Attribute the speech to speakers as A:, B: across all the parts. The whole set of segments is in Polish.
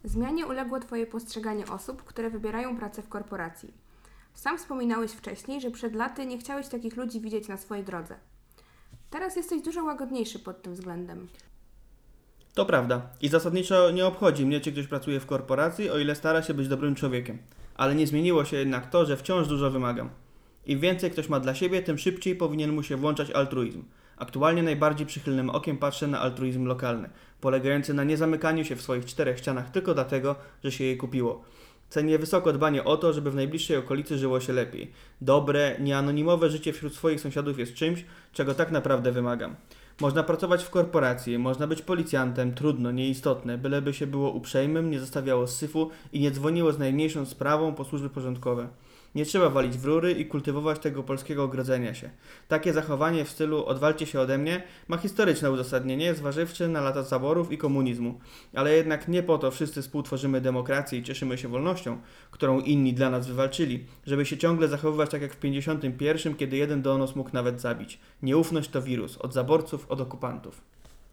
A: Zmianie uległo Twoje postrzeganie osób, które wybierają pracę w korporacji. Sam wspominałeś wcześniej, że przed laty nie chciałeś takich ludzi widzieć na swojej drodze. Teraz jesteś dużo łagodniejszy pod tym względem.
B: To prawda. I zasadniczo nie obchodzi mnie, czy ktoś pracuje w korporacji, o ile stara się być dobrym człowiekiem. Ale nie zmieniło się jednak to, że wciąż dużo wymagam. Im więcej ktoś ma dla siebie, tym szybciej powinien mu się włączać altruizm. Aktualnie najbardziej przychylnym okiem patrzę na altruizm lokalny, polegający na niezamykaniu się w swoich czterech ścianach tylko dlatego, że się jej kupiło. Cenię wysoko dbanie o to, żeby w najbliższej okolicy żyło się lepiej. Dobre, nieanonimowe życie wśród swoich sąsiadów jest czymś, czego tak naprawdę wymagam. Można pracować w korporacji, można być policjantem, trudno, nieistotne, byleby się było uprzejmym, nie zostawiało syfu i nie dzwoniło z najmniejszą sprawą po służby porządkowe. Nie trzeba walić w rury i kultywować tego polskiego ogrodzenia się. Takie zachowanie w stylu odwalcie się ode mnie ma historyczne uzasadnienie, zważywszy na lata zaborów i komunizmu. Ale jednak nie po to wszyscy współtworzymy demokrację i cieszymy się wolnością, którą inni dla nas wywalczyli, żeby się ciągle zachowywać tak jak w 51, kiedy jeden donos mógł nawet zabić. Nieufność to wirus, od zaborców, od okupantów.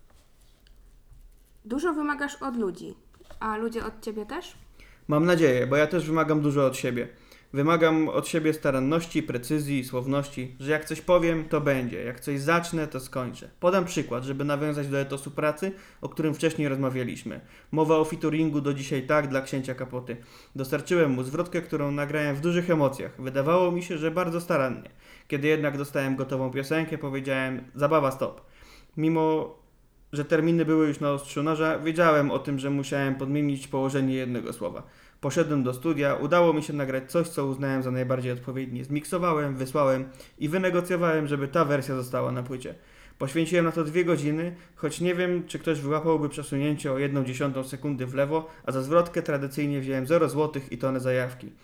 A: Dużo wymagasz od ludzi, a ludzie od Ciebie też?
B: Mam nadzieję, bo ja też wymagam dużo od siebie. Wymagam od siebie staranności, precyzji, słowności, że jak coś powiem, to będzie, jak coś zacznę, to skończę. Podam przykład, żeby nawiązać do etosu pracy, o którym wcześniej rozmawialiśmy. Mowa o featuringu do dzisiaj tak dla księcia Kapoty. Dostarczyłem mu zwrotkę, którą nagrałem w dużych emocjach. Wydawało mi się, że bardzo starannie. Kiedy jednak dostałem gotową piosenkę, powiedziałem zabawa stop. Mimo że terminy były już na ostrzu noża, wiedziałem o tym, że musiałem podmienić położenie jednego słowa. Poszedłem do studia, udało mi się nagrać coś, co uznałem za najbardziej odpowiednie. Zmiksowałem, wysłałem i wynegocjowałem, żeby ta wersja została na płycie. Poświęciłem na to 2 godziny, choć nie wiem, czy ktoś wyłapałby przesunięcie o 1/10 sekundy w lewo, a za zwrotkę tradycyjnie wziąłem 0 zł i tonę zajawki.